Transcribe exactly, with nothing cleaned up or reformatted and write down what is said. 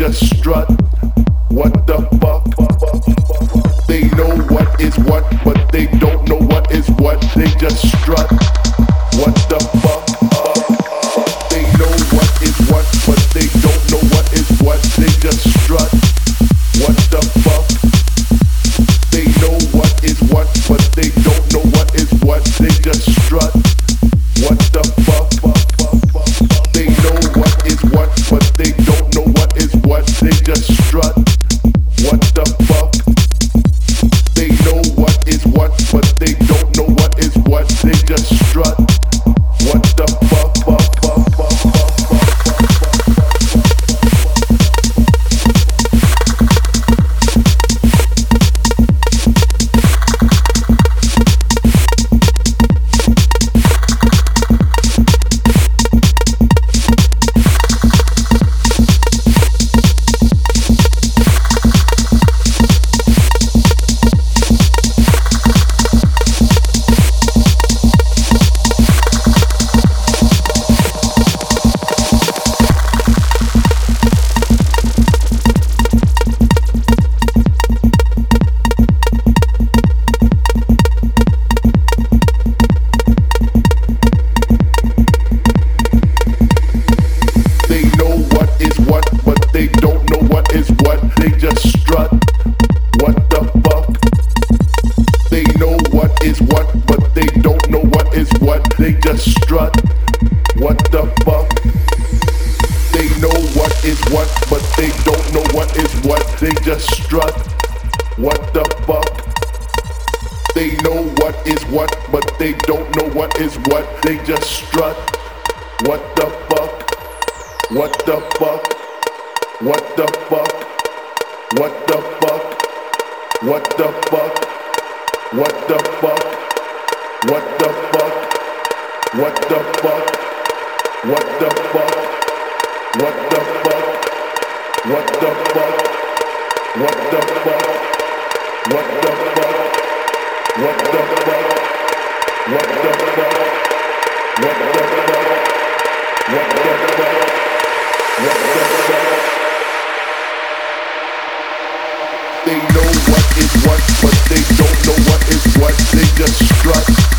just strut. What the fuck? They know what is what, but they don't know what is what. They just strut. What the fuck? They know what is what, but they don't know what is what. They just strut. What the fuck? They know what is what, but they don't know what is what. They just strut. What the fuck? They know what is what, but they don't know what is what. They just strut. What the fuck? They know what is what, but they don't know what is what. They just strut. What the fuck? fuck, fuck, fuck, fuck, They just strut. What the fuck? They know what is what, but they don't know what is what. They just strut. What the fuck? They know what is what, but they don't know what is what. They just strut. What the fuck? What the fuck? What the fuck? What the fuck? What the fuck? What the fuck? What the fuck? What the fuck? What the fuck? What the fuck? What the fuck? What the fuck? What the fuck? What the fuck? What the fuck? What the fuck? What the fuck? What the fuck? They know what is what, but they don't know what is what. They just strut.